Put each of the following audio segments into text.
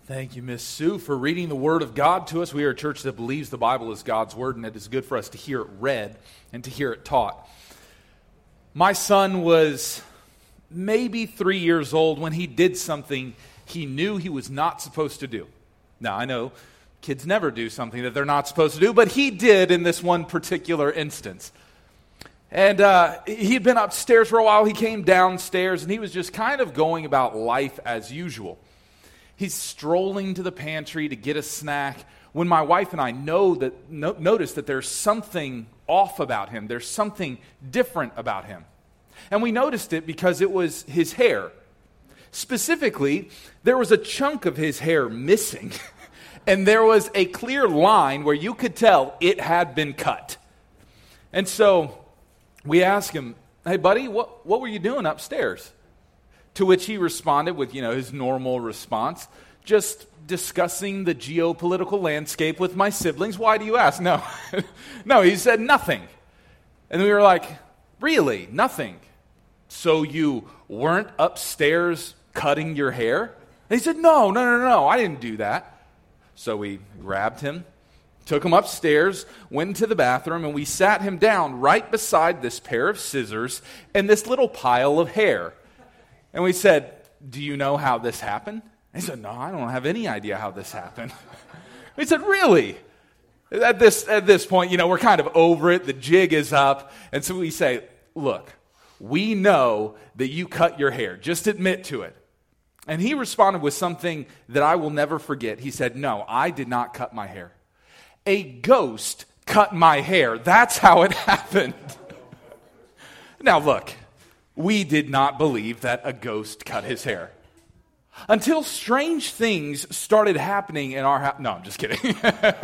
Thank you, Miss Sue, for reading the Word of God to us. We are a church that believes the Bible is God's Word, and it is good for us to hear it read and to hear it taught. My son was maybe 3 years old when he did something he knew he was not supposed to do. Now, I know kids never do something that they're not supposed to do, but he did in this one particular instance. And he had been upstairs for a while. He came downstairs, and he was just kind of going about life as usual. He's strolling to the pantry to get a snack when my wife and I notice that there's something off about him. There's something different about him. And we noticed it because it was his hair. Specifically, there was a chunk of his hair missing, and there was a clear line where you could tell it had been cut. And so we asked him, "Hey, buddy, what were you doing upstairs?" To which he responded with, his normal response, "Just discussing the geopolitical landscape with my siblings." "Why do you ask?" No, he said nothing. And we were like, "Really? Nothing? So you weren't upstairs cutting your hair?" And he said, No, I didn't do that. So we grabbed him, took him upstairs, went into the bathroom, and we sat him down right beside this pair of scissors and this little pile of hair. And we said, "Do you know how this happened?" And he said, "No, I don't have any idea how this happened." We said, "Really?" At this point, we're kind of over it. The jig is up. And so we say, "Look, we know that you cut your hair. Just admit to it." And he responded with something that I will never forget. He said, "No, I did not cut my hair. A ghost cut my hair. That's how it happened." Now look, we did not believe that a ghost cut his hair until strange things started happening in our house. No, I'm just kidding.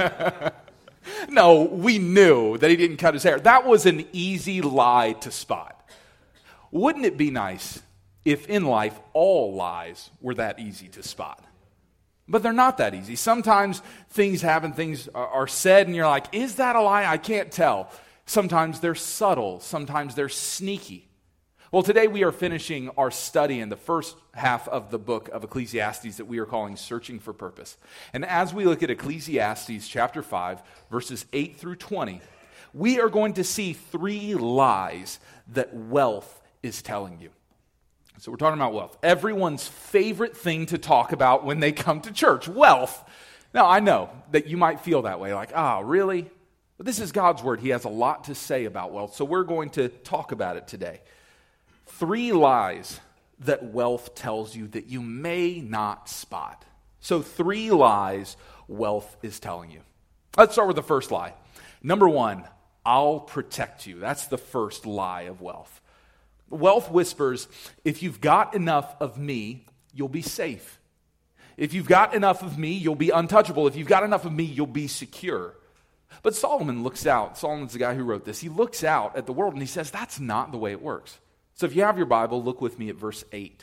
No, we knew that he didn't cut his hair. That was an easy lie to spot. Wouldn't it be nice if in life all lies were that easy to spot? But they're not that easy. Sometimes things happen, things are said, and you're like, "Is that a lie? I can't tell." Sometimes they're subtle. Sometimes they're sneaky. Well, today we are finishing our study in the first half of the book of Ecclesiastes that we are calling Searching for Purpose. And as we look at Ecclesiastes chapter 5, verses 8 through 20, we are going to see 3 lies that wealth is telling you. So we're talking about wealth. Everyone's favorite thing to talk about when they come to church, wealth. Now, I know that you might feel that way, like, really? But this is God's word. He has a lot to say about wealth, so we're going to talk about it today. 3 lies that wealth tells you that you may not spot. So 3 lies wealth is telling you. Let's start with the first lie. Number 1, I'll protect you. That's the first lie of wealth. Wealth whispers, if you've got enough of me, you'll be safe. If you've got enough of me, you'll be untouchable. If you've got enough of me, you'll be secure. But Solomon looks out. Solomon's the guy who wrote this. He looks out at the world and he says, that's not the way it works. So if you have your Bible, look with me at verse 8.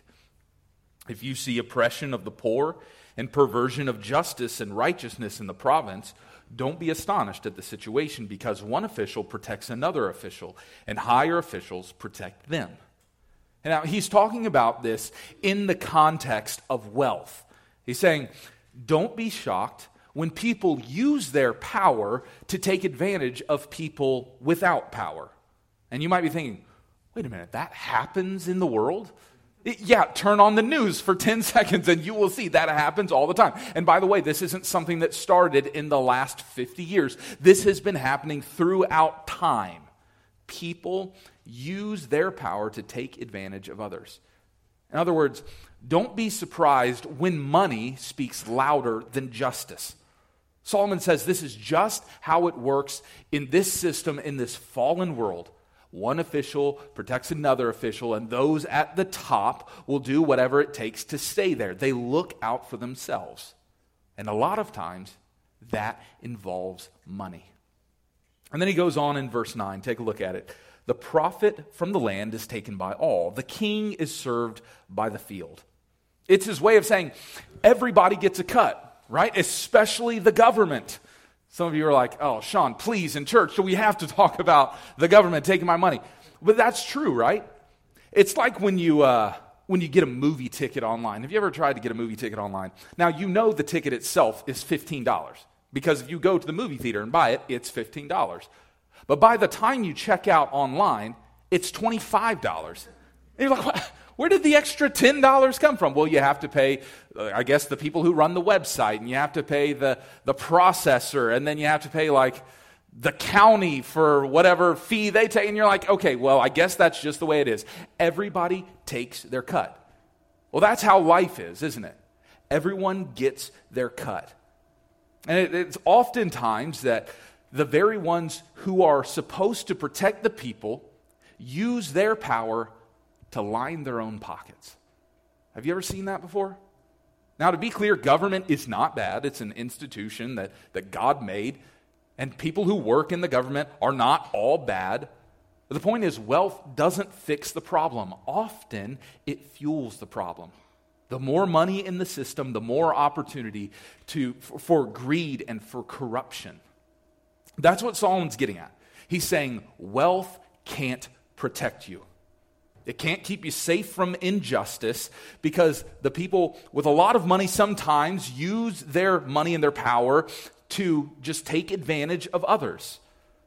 If you see oppression of the poor and perversion of justice and righteousness in the province, don't be astonished at the situation, because one official protects another official, and higher officials protect them. And now he's talking about this in the context of wealth. He's saying, don't be shocked when people use their power to take advantage of people without power. And you might be thinking, wait a minute, that happens in the world? Turn on the news for 10 seconds and you will see that happens all the time. And by the way, this isn't something that started in the last 50 years. This has been happening throughout time. People use their power to take advantage of others. In other words, don't be surprised when money speaks louder than justice. Solomon says this is just how it works in this system, in this fallen world. One official protects another official, and those at the top will do whatever it takes to stay there. They look out for themselves. And a lot of times, that involves money. And then he goes on in verse 9. Take a look at it. The profit from the land is taken by all. The king is served by the field. It's his way of saying everybody gets a cut, right? Especially the government. Some of you are like, oh, Sean, please, in church, do we have to talk about the government taking my money? But that's true, right? It's like when you when you get a movie ticket online. Have you ever tried to get a movie ticket online? Now, you know the ticket itself is $15 because if you go to the movie theater and buy it, it's $15. But by the time you check out online, it's $25. And you're like, where did the extra $10 come from? Well, you have to pay, I guess, the people who run the website, and you have to pay the processor, and then you have to pay like the county for whatever fee they take. And you're like, okay, well, I guess that's just the way it is. Everybody takes their cut. Well, that's how life is, isn't it? Everyone gets their cut. And it's oftentimes that the very ones who are supposed to protect the people use their power to line their own pockets. Have you ever seen that before? Now, to be clear, government is not bad. It's an institution that God made, and people who work in the government are not all bad. But the point is, wealth doesn't fix the problem. Often, it fuels the problem. The more money in the system, the more opportunity for greed and for corruption. That's what Solomon's getting at. He's saying wealth can't protect you. It can't keep you safe from injustice because the people with a lot of money sometimes use their money and their power to just take advantage of others.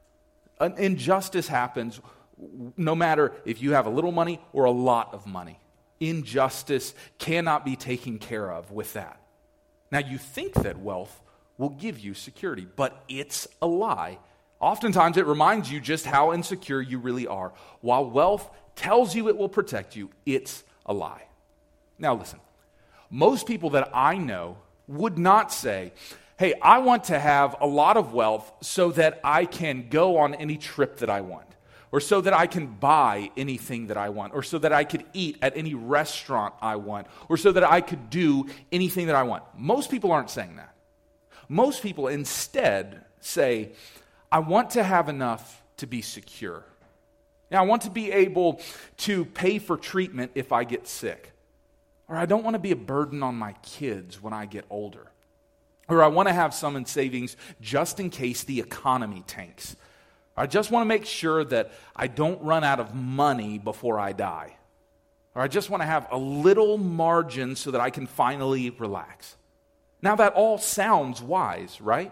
An injustice happens no matter if you have a little money or a lot of money. Injustice cannot be taken care of with that. Now, you think that wealth will give you security, but it's a lie. Oftentimes, it reminds you just how insecure you really are. While wealth tells you it will protect you, it's a lie. Now, listen. Most people that I know would not say, hey, I want to have a lot of wealth so that I can go on any trip that I want, or so that I can buy anything that I want, or so that I could eat at any restaurant I want, or so that I could do anything that I want. Most people aren't saying that. Most people instead say, I want to have enough to be secure. Now, I want to be able to pay for treatment if I get sick. Or I don't want to be a burden on my kids when I get older. Or I want to have some in savings just in case the economy tanks. I just want to make sure that I don't run out of money before I die. Or I just want to have a little margin so that I can finally relax. Now, that all sounds wise, right?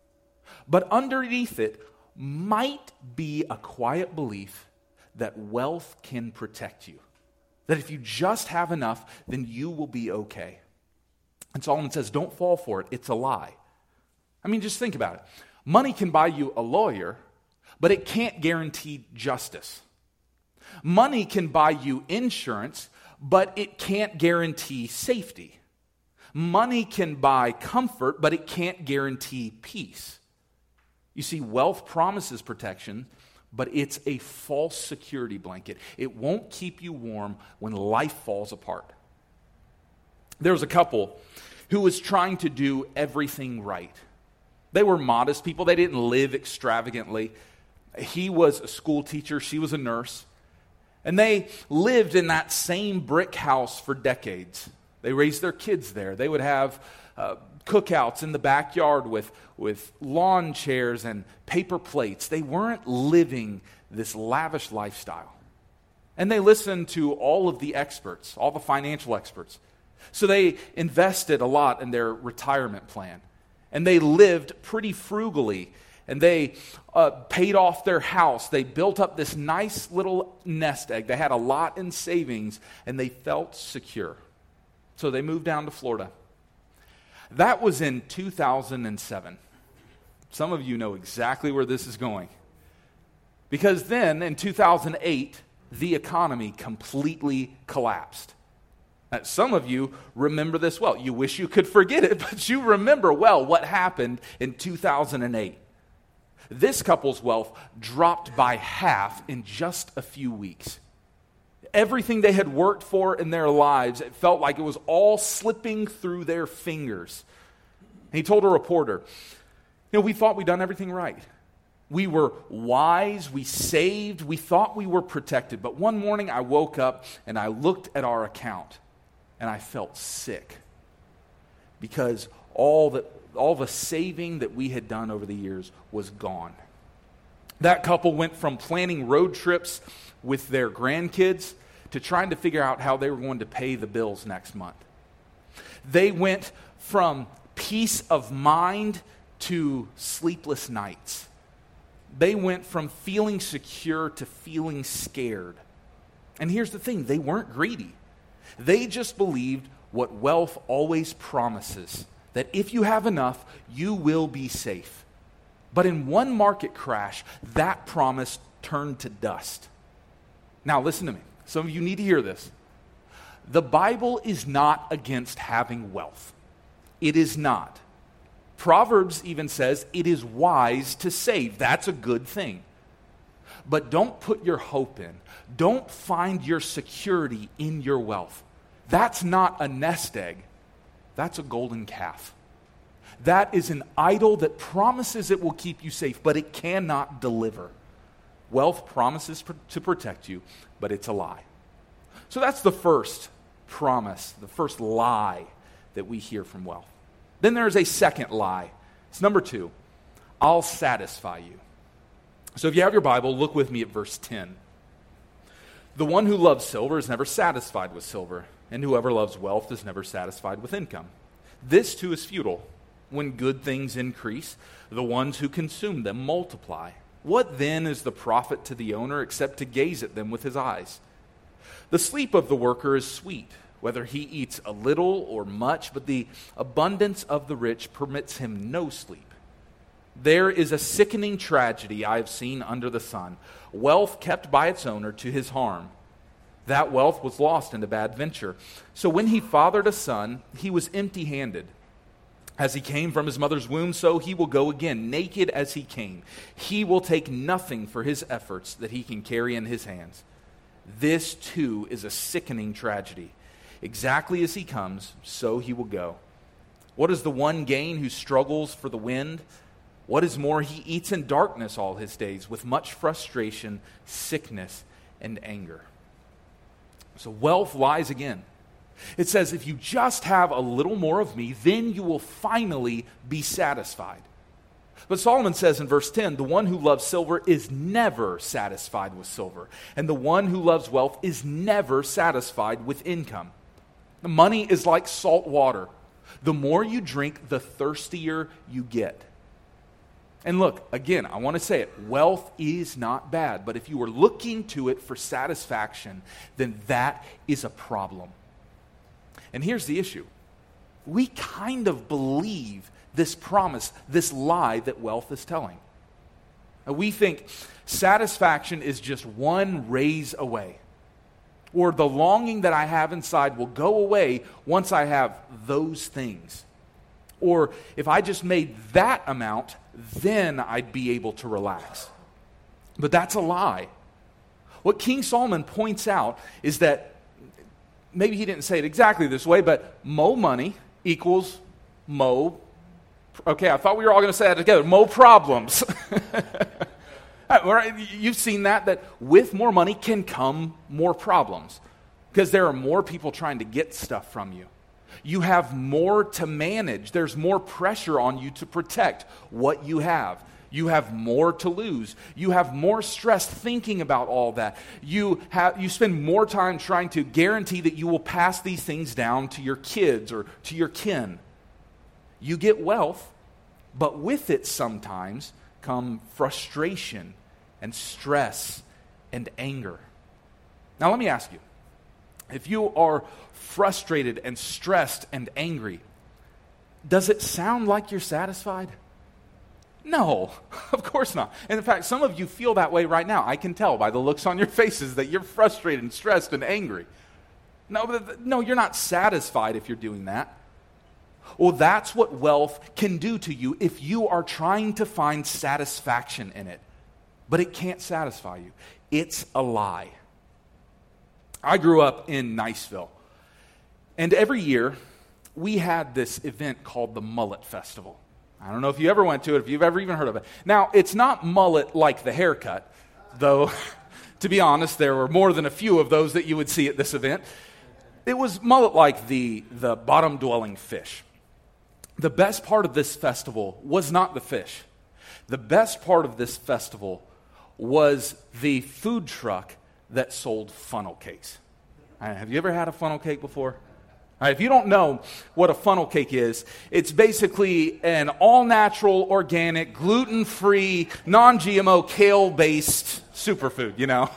But underneath it might be a quiet belief that wealth can protect you. That if you just have enough, then you will be okay. And Solomon says, don't fall for it. It's a lie. I mean, just think about it. Money can buy you a lawyer, but it can't guarantee justice. Money can buy you insurance, but it can't guarantee safety. Money can buy comfort, but it can't guarantee peace. You see, wealth promises protection, but it's a false security blanket. It won't keep you warm when life falls apart. There was a couple who was trying to do everything right. They were modest people. They didn't live extravagantly. He was a school teacher. She was a nurse. And they lived in that same brick house for decades. They raised their kids there. They would have cookouts in the backyard with lawn chairs and paper plates. They weren't living this lavish lifestyle. And they listened to all of the experts, all the financial experts. So they invested a lot in their retirement plan. And they lived pretty frugally. And they paid off their house. They built up this nice little nest egg. They had a lot in savings, and they felt secure. So they moved down to Florida. That was in 2007. Some of you know exactly where this is going. Because then, in 2008, the economy completely collapsed. Now, some of you remember this well. You wish you could forget it, but you remember well what happened in 2008. This couple's wealth dropped by half in just a few weeks. Everything they had worked for in their lives, it felt like it was all slipping through their fingers. And he told a reporter, we thought we'd done everything right. We were wise, we saved, we thought we were protected. But one morning I woke up and I looked at our account and I felt sick because all the saving that we had done over the years was gone. That couple went from planning road trips with their grandkids to trying to figure out how they were going to pay the bills next month. They went from peace of mind to sleepless nights. They went from feeling secure to feeling scared. And here's the thing, they weren't greedy. They just believed what wealth always promises, that if you have enough, you will be safe. But in one market crash, that promise turned to dust. Now listen to me. Some of you need to hear this. The Bible is not against having wealth. It is not. Proverbs even says it is wise to save. That's a good thing. But don't put your hope in. Don't find your security in your wealth. That's not a nest egg. That's a golden calf. That is an idol that promises it will keep you safe, but it cannot deliver. Wealth promises to protect you, but it's a lie. So that's the first promise, the first lie that we hear from wealth. Then there's a second lie. It's number 2. I'll satisfy you. So if you have your Bible, look with me at verse 10. The one who loves silver is never satisfied with silver, and whoever loves wealth is never satisfied with income. This too is futile. When good things increase, the ones who consume them multiply. What then is the profit to the owner except to gaze at them with his eyes? The sleep of the worker is sweet, whether he eats a little or much, but the abundance of the rich permits him no sleep. There is a sickening tragedy I have seen under the sun, wealth kept by its owner to his harm. That wealth was lost in a bad venture. So when he fathered a son, he was empty-handed. As he came from his mother's womb, so he will go again, naked as he came. He will take nothing for his efforts that he can carry in his hands. This too is a sickening tragedy. Exactly as he comes, so he will go. What is the one gain who struggles for the wind? What is more, he eats in darkness all his days, with much frustration, sickness, and anger. So wealth lies again. It says, if you just have a little more of me, then you will finally be satisfied. But Solomon says in verse 10, the one who loves silver is never satisfied with silver, and the one who loves wealth is never satisfied with income. The money is like salt water. The more you drink, the thirstier you get. And look, again, I want to say it, wealth is not bad, but if you are looking to it for satisfaction, then that is a problem. And here's the issue. We kind of believe this promise, this lie that wealth is telling. We think satisfaction is just one raise away, or the longing that I have inside will go away once I have those things. Or if I just made that amount, then I'd be able to relax. But that's a lie. What King Solomon points out is that, maybe he didn't say it exactly this way, but mo money equals mo. Okay, I thought we were all going to say that together. Mo problems. You've seen that with more money can come more problems, because there are more people trying to get stuff from you. You have more to manage. There's more pressure on you to protect what you have. You have more to lose. You have more stress thinking about all that. You spend more time trying to guarantee that you will pass these things down to your kids or to your kin. You get wealth, but with it sometimes come frustration and stress and anger. Now let me ask you, if you are frustrated and stressed and angry, does it sound like you're satisfied? No, of course not. And in fact, some of you feel that way right now. I can tell by the looks on your faces that you're frustrated and stressed and angry. No, you're not satisfied if you're doing that. Well, that's what wealth can do to you if you are trying to find satisfaction in it. But it can't satisfy you. It's a lie. I grew up in Niceville. And every year, we had this event called the Mullet Festival. I don't know if you ever went to it, if you've ever even heard of it. Now, it's not mullet like the haircut, though, to be honest, there were more than a few of those that you would see at this event. It was mullet like the bottom-dwelling fish. The best part of this festival was not the fish. The best part of this festival was the food truck that sold funnel cakes. Have you ever had a funnel cake before? All right, if you don't know what a funnel cake is, it's basically an all-natural, organic, gluten-free, non-GMO, kale-based superfood, you know?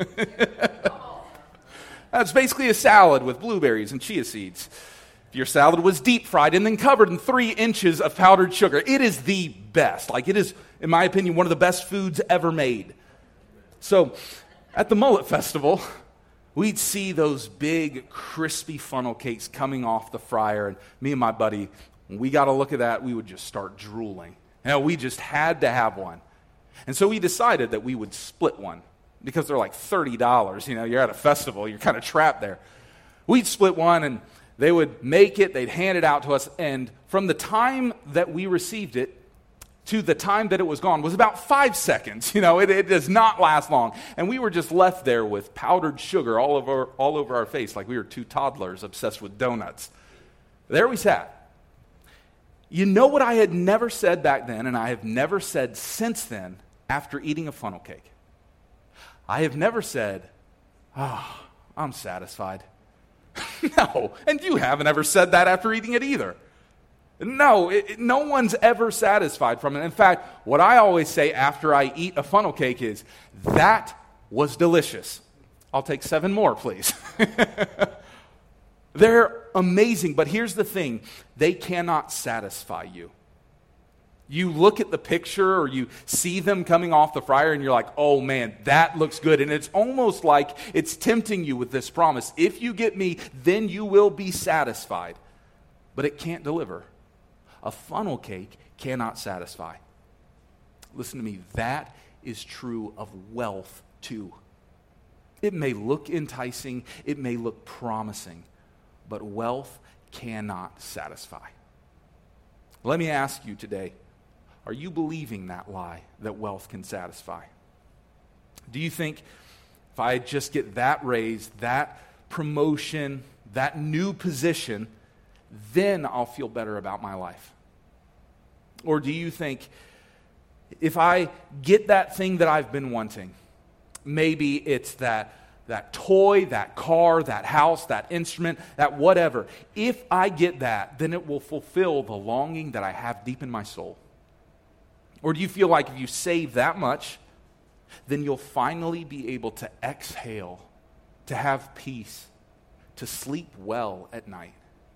That's basically a salad with blueberries and chia seeds. Your salad was deep fried and then covered in 3 inches of powdered sugar. It is the best. Like, it is, in my opinion, one of the best foods ever made. So, at the Mullet Festival, we'd see those big, crispy funnel cakes coming off the fryer. And me and my buddy, when we got a look at that, we would just start drooling. You know, we just had to have one. And so we decided that we would split one because they're like $30. You know, you're at a festival, you're kind of trapped there. We'd split one, and they would make it, they'd hand it out to us. And from the time that we received it to the time that it was gone was about 5 seconds. You know, it does not last long. And we were just left there with powdered sugar all over our face, like we were 2 toddlers obsessed with donuts. There we sat. You know what I had never said back then, and I have never said since then after eating a funnel cake? I have never said, "Oh, I'm satisfied." No, and you haven't ever said that after eating it either. No, no one's ever satisfied from it. In fact, what I always say after I eat a funnel cake is, "That was delicious. I'll take 7 more, please." They're amazing, but here's the thing. They cannot satisfy you. You look at the picture or you see them coming off the fryer and you're like, "Oh man, that looks good." And it's almost like it's tempting you with this promise. If you get me, then you will be satisfied. But it can't deliver. A funnel cake cannot satisfy. Listen to me, that is true of wealth too. It may look enticing, it may look promising, but wealth cannot satisfy. Let me ask you today, are you believing that lie, that wealth can satisfy? Do you think if I just get that raise, that promotion, that new position, then I'll feel better about my life? Or do you think if I get that thing that I've been wanting, maybe it's that toy, that car, that house, that instrument, that whatever, if I get that, then it will fulfill the longing that I have deep in my soul? Or do you feel like if you save that much, then you'll finally be able to exhale, to have peace, to sleep well at night?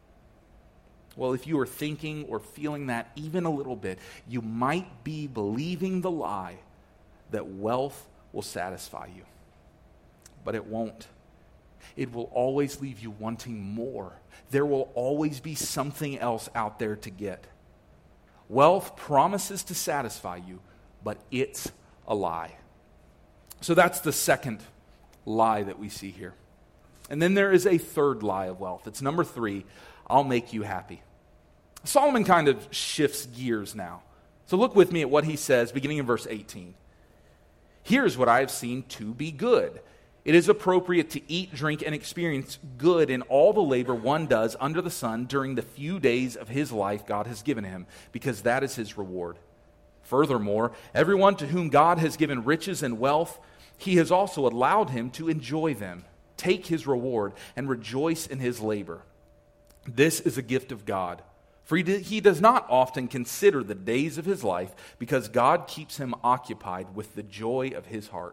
Well, if you are thinking or feeling that even a little bit, you might be believing the lie that wealth will satisfy you. But it won't. It will always leave you wanting more. There will always be something else out there to get. Wealth promises to satisfy you, but it's a lie. So that's the second lie that we see here. And then there is a third lie of wealth. It's number 3, "I'll make you happy." Solomon kind of shifts gears now. So look with me at what he says, beginning in verse 18. "Here's what I have seen to be good. It is appropriate to eat, drink, and experience good in all the labor one does under the sun during the few days of his life God has given him, because that is his reward. Furthermore, everyone to whom God has given riches and wealth, he has also allowed him to enjoy them, take his reward, and rejoice in his labor. This is a gift of God. For he does not often consider the days of his life, because God keeps him occupied with the joy of his heart."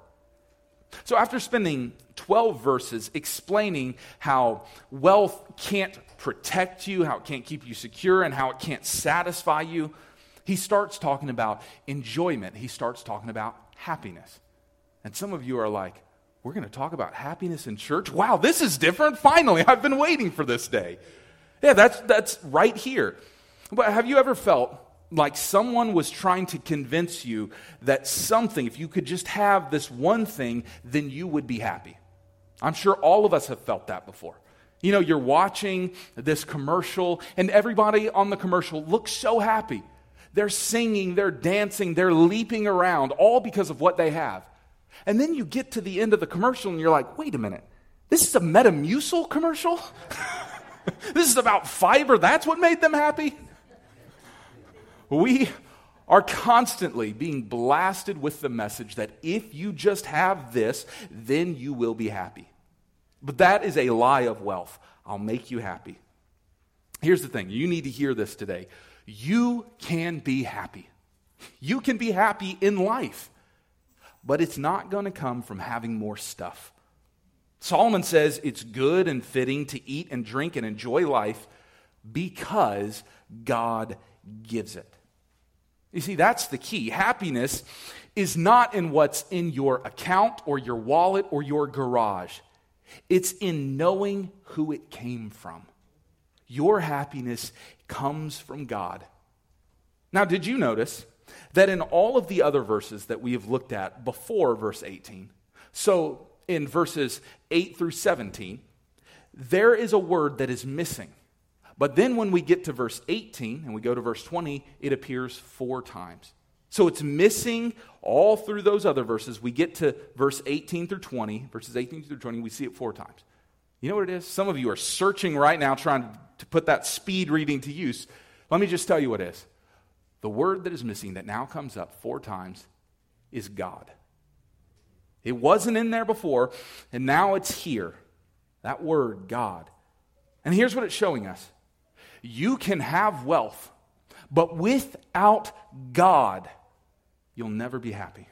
So after spending 12 verses explaining how wealth can't protect you, how it can't keep you secure, and how it can't satisfy you, he starts talking about enjoyment. He starts talking about happiness. And some of you are like, "We're going to talk about happiness in church? Wow, this is different. Finally, I've been waiting for this day." Yeah, that's right here. But have you ever felt like someone was trying to convince you that something, if you could just have this one thing, then you would be happy? I'm sure all of us have felt that before. You know, you're watching this commercial, and everybody on the commercial looks so happy. They're singing, they're dancing, they're leaping around, all because of what they have. And then you get to the end of the commercial, and you're like, "Wait a minute, this is a Metamucil commercial? This is about fiber, that's what made them happy?" We are constantly being blasted with the message that if you just have this, then you will be happy. But that is a lie of wealth. I'll make you happy. Here's the thing. You need to hear this today. You can be happy. You can be happy in life. But it's not going to come from having more stuff. Solomon says it's good and fitting to eat and drink and enjoy life because God gives it. You see, that's the key. Happiness is not in what's in your account or your wallet or your garage. It's in knowing who it came from. Your happiness comes from God. Now, did you notice that in all of the other verses that we have looked at before verse 18, so in verses 8 through 17, there is a word that is missing. But then when we get to verse 18 and we go to verse 20, it appears 4 times. So it's missing all through those other verses. We get to verse 18 through 20, verses 18 through 20, we see it 4 times. You know what it is? Some of you are searching right now trying to put that speed reading to use. Let me just tell you what it is. The word that is missing that now comes up 4 times is God. It wasn't in there before, and now it's here. That word, God. And here's what it's showing us. You can have wealth, but without God, you'll never be happy.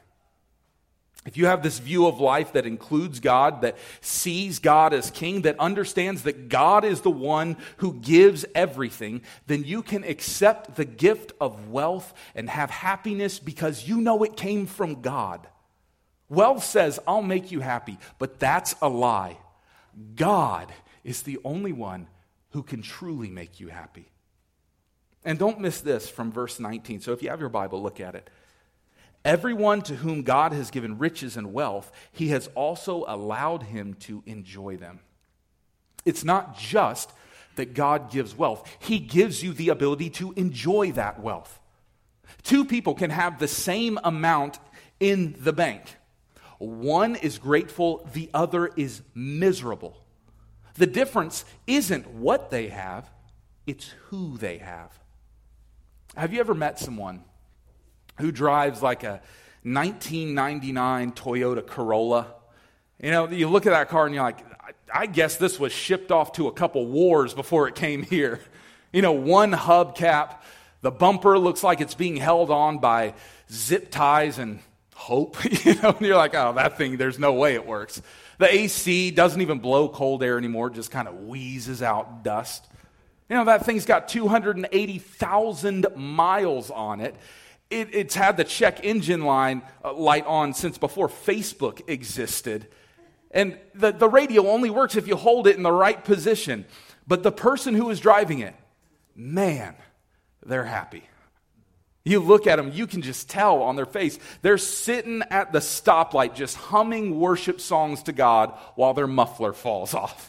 If you have this view of life that includes God, that sees God as king, that understands that God is the one who gives everything, then you can accept the gift of wealth and have happiness because you know it came from God. Wealth says, I'll make you happy, but that's a lie. God is the only one who can truly make you happy. And don't miss this from verse 19. So if you have your Bible, look at it. Everyone to whom God has given riches and wealth, he has also allowed him to enjoy them. It's not just that God gives wealth. He gives you the ability to enjoy that wealth. 2 people can have the same amount in the bank. One is grateful, the other is miserable. The difference isn't what they have, it's who they have. Have you ever met someone who drives like a 1999 Toyota Corolla? You know, you look at that car and you're like, I guess this was shipped off to a couple wars before it came here. You know, one hubcap, the bumper looks like it's being held on by zip ties and hope. You know, and you're like, oh, that thing, there's no way it works. The AC doesn't even blow cold air anymore, it just kind of wheezes out dust. You know, that thing's got 280,000 miles on it. It's had the check engine light on since before Facebook existed. And the radio only works if you hold it in the right position. But the person who is driving it, man, they're happy. You look at them, you can just tell on their face. They're sitting at the stoplight just humming worship songs to God while their muffler falls off.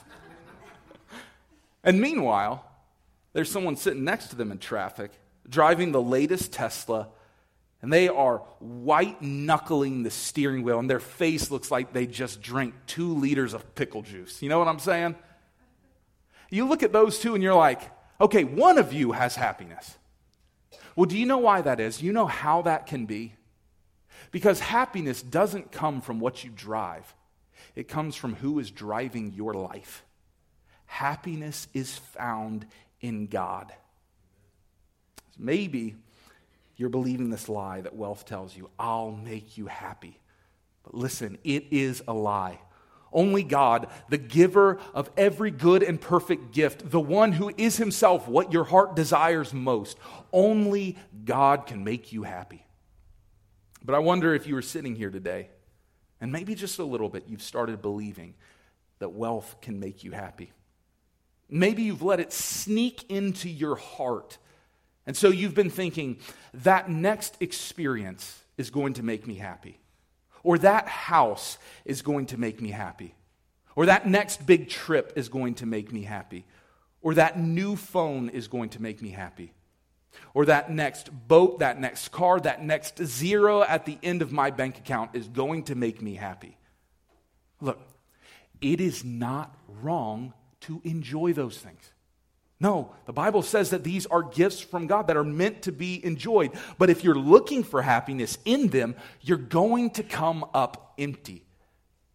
And meanwhile, there's someone sitting next to them in traffic, driving the latest Tesla, and they are white-knuckling the steering wheel, and their face looks like they just drank 2 liters of pickle juice. You know what I'm saying? You look at those two, and you're like, okay, one of you has happiness. Well, do you know why that is? You know how that can be? Because happiness doesn't come from what you drive. It comes from who is driving your life. Happiness is found in God. Maybe you're believing this lie that wealth tells you, I'll make you happy. But listen, it is a lie. Only God, the giver of every good and perfect gift, the one who is himself what your heart desires most, only God can make you happy. But I wonder if you were sitting here today, and maybe just a little bit, you've started believing that wealth can make you happy. Maybe you've let it sneak into your heart. And so you've been thinking, that next experience is going to make me happy. Or that house is going to make me happy. Or that next big trip is going to make me happy. Or that new phone is going to make me happy. Or that next boat, that next car, that next zero at the end of my bank account is going to make me happy. Look, it is not wrong to enjoy those things. No, the Bible says that these are gifts from God that are meant to be enjoyed. But if you're looking for happiness in them, you're going to come up empty.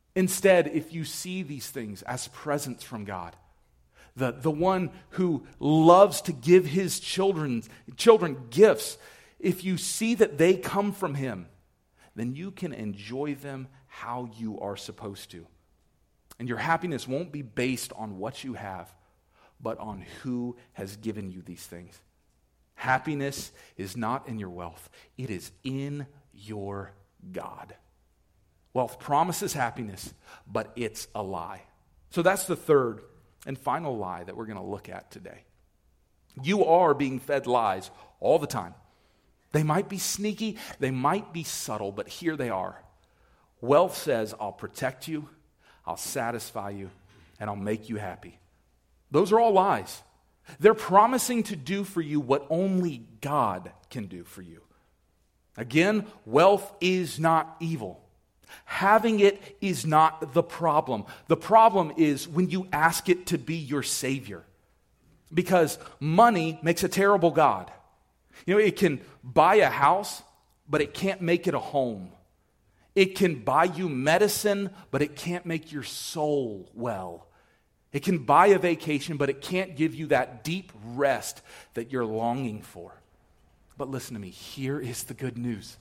Instead, if you see these things as presents from God, the one who loves to give his children gifts, if you see that they come from him, then you can enjoy them how you are supposed to. And your happiness won't be based on what you have, but on who has given you these things. Happiness is not in your wealth. It is in your God. Wealth promises happiness, but it's a lie. So that's the third and final lie that we're going to look at today. You are being fed lies all the time. They might be sneaky, they might be subtle, but here they are. Wealth says, I'll protect you, I'll satisfy you, and I'll make you happy. Those are all lies. They're promising to do for you what only God can do for you. Again, wealth is not evil. Having it is not the problem. The problem is when you ask it to be your savior. Because money makes a terrible God. You know, it can buy a house, but it can't make it a home. It can buy you medicine, but it can't make your soul well. It can buy a vacation, but it can't give you that deep rest that you're longing for. But listen to me, here is the good news.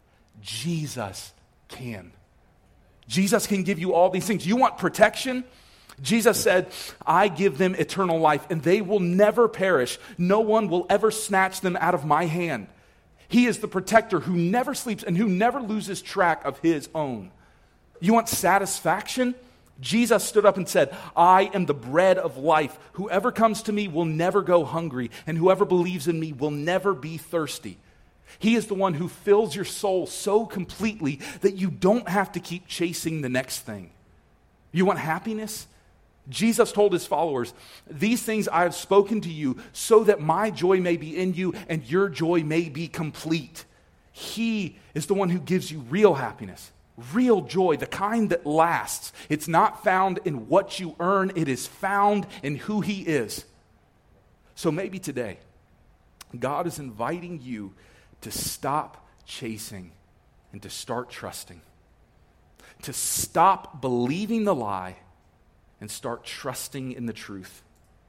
Jesus can. Jesus can give you all these things. You want protection? Jesus said, I give them eternal life, and they will never perish. No one will ever snatch them out of my hand. He is the protector who never sleeps and who never loses track of his own. You want satisfaction? Jesus stood up and said, I am the bread of life. Whoever comes to me will never go hungry, and whoever believes in me will never be thirsty. He is the one who fills your soul so completely that you don't have to keep chasing the next thing. You want happiness? Jesus told his followers, these things I have spoken to you so that my joy may be in you and your joy may be complete. He is the one who gives you real happiness. Real joy, the kind that lasts. It's not found in what you earn, it is found in who he is. So maybe today, God is inviting you to stop chasing and to start trusting. To stop believing the lie and start trusting in the truth.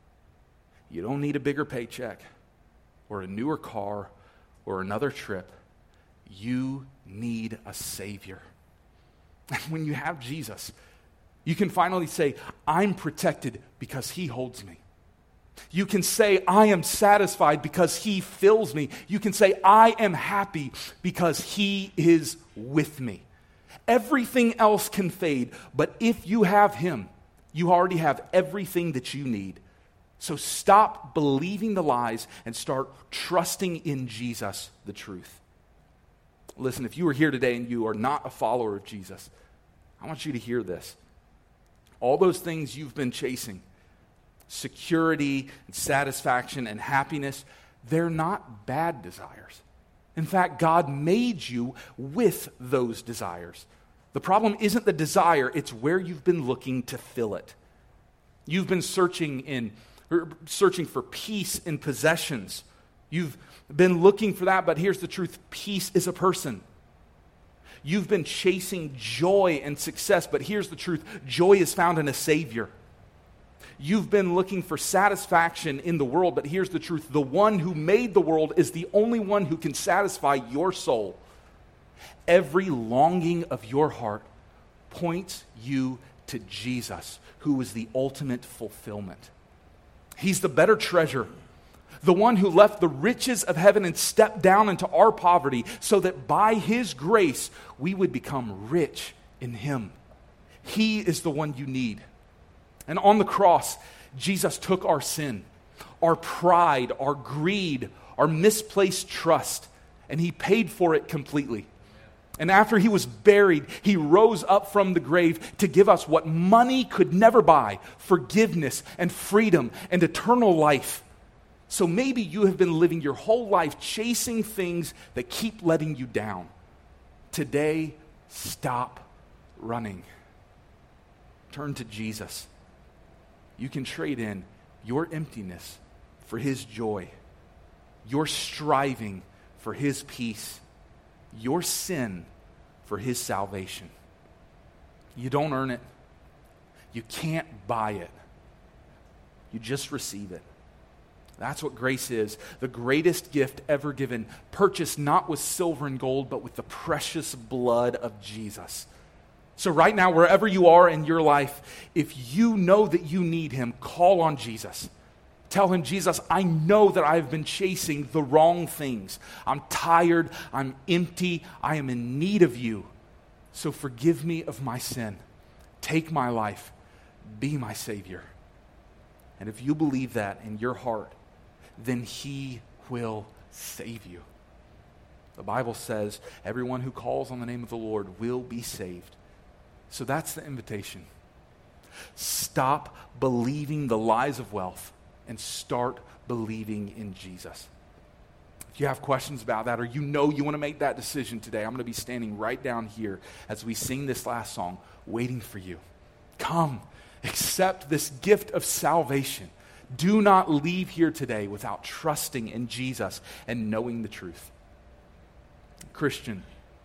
You don't need a bigger paycheck or a newer car or another trip. You need a Savior. And when you have Jesus, you can finally say, I'm protected because he holds me. You can say, I am satisfied because he fills me. You can say, I am happy because he is with me. Everything else can fade, but if you have him, you already have everything that you need. So stop believing the lies and start trusting in Jesus, the truth. Listen, if you are here today and you are not a follower of Jesus, I want you to hear this. All those things you've been chasing, security and satisfaction and happiness, they're not bad desires. In fact, God made you with those desires. The problem isn't the desire, it's where you've been looking to fill it. You've been searching for peace in possessions. You've been looking for that, but here's the truth. Peace is a person. You've been chasing joy and success, but here's the truth. Joy is found in a Savior. You've been looking for satisfaction in the world, but here's the truth. The one who made the world is the only one who can satisfy your soul. Every longing of your heart points you to Jesus, who is the ultimate fulfillment. He's the better treasure, the one who left the riches of heaven and stepped down into our poverty so that by his grace we would become rich in him. He is the one you need. And on the cross, Jesus took our sin, our pride, our greed, our misplaced trust, and he paid for it completely. And after he was buried, he rose up from the grave to give us what money could never buy: forgiveness and freedom and eternal life. So maybe you have been living your whole life chasing things that keep letting you down. Today, stop running. Turn to Jesus. You can trade in your emptiness for his joy, your striving for his peace, your sin for his salvation. You don't earn it. You can't buy it. You just receive it. That's what grace is. The greatest gift ever given, purchased not with silver and gold, but with the precious blood of Jesus. So right now, wherever you are in your life, if you know that you need him, call on Jesus. Tell him, Jesus, I know that I've been chasing the wrong things. I'm tired. I'm empty. I am in need of you. So forgive me of my sin. Take my life. Be my Savior. And if you believe that in your heart, then he will save you. The Bible says everyone who calls on the name of the Lord will be saved. So that's the invitation. Stop believing the lies of wealth and start believing in Jesus. If you have questions about that, or you know you want to make that decision today, I'm going to be standing right down here as we sing this last song, waiting for you. Come, accept this gift of salvation. Do not leave here today without trusting in Jesus and knowing the truth. Christian,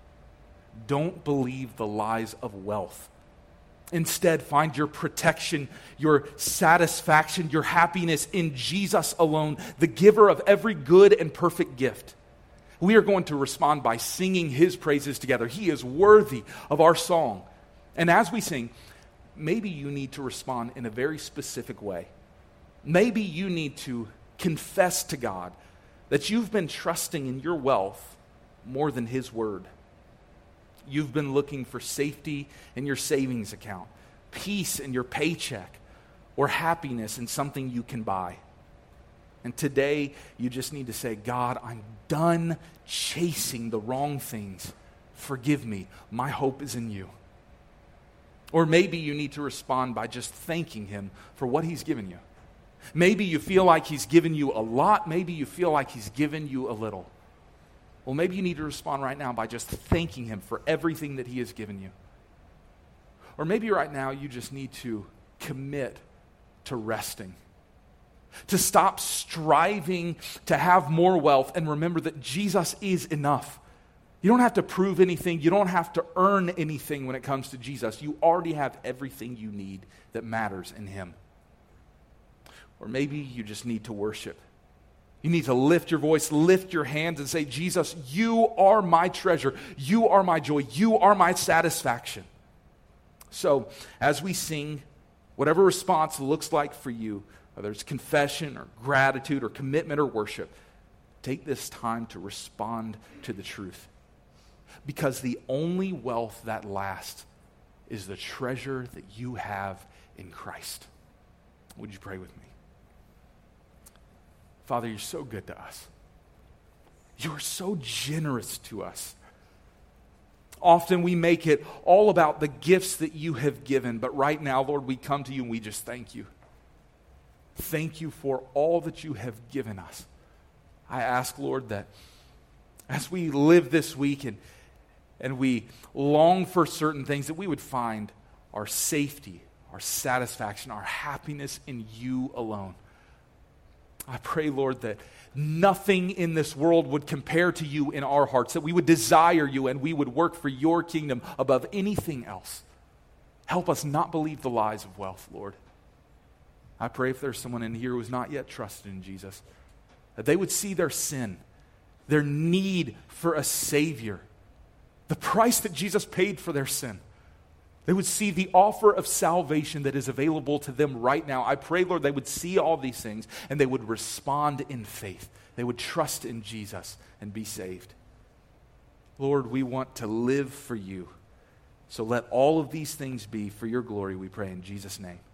don't believe the lies of wealth. Instead, find your protection, your satisfaction, your happiness in Jesus alone, the giver of every good and perfect gift. We are going to respond by singing his praises together. He is worthy of our song. And as we sing, maybe you need to respond in a very specific way. Maybe you need to confess to God that you've been trusting in your wealth more than his word. You've been looking for safety in your savings account, peace in your paycheck, or happiness in something you can buy. And today, you just need to say, God, I'm done chasing the wrong things. Forgive me. My hope is in you. Or maybe you need to respond by just thanking him for what he's given you. Maybe you feel like he's given you a lot. Maybe you feel like he's given you a little. Well, maybe you need to respond right now by just thanking him for everything that he has given you. Or maybe right now you just need to commit to resting, to stop striving to have more wealth and remember that Jesus is enough. You don't have to prove anything. You don't have to earn anything when it comes to Jesus. You already have everything you need that matters in him. Or maybe you just need to worship. You need to lift your voice, lift your hands and say, Jesus, you are my treasure. You are my joy. You are my satisfaction. So as we sing, whatever response looks like for you, whether it's confession or gratitude or commitment or worship, take this time to respond to the truth. Because the only wealth that lasts is the treasure that you have in Christ. Would you pray with me? Father, you're so good to us. You're so generous to us. Often we make it all about the gifts that you have given, but right now, Lord, we come to you and we just thank you. Thank you for all that you have given us. I ask, Lord, that as we live this week and we long for certain things, that we would find our safety, our satisfaction, our happiness in you alone. I pray, Lord, that nothing in this world would compare to you in our hearts, that we would desire you and we would work for your kingdom above anything else. Help us not believe the lies of wealth, Lord. I pray if there's someone in here who has not yet trusted in Jesus, that they would see their sin, their need for a Savior, the price that Jesus paid for their sin. They would see the offer of salvation that is available to them right now. I pray, Lord, they would see all these things and they would respond in faith. They would trust in Jesus and be saved. Lord, we want to live for you. So let all of these things be for your glory, we pray in Jesus' name.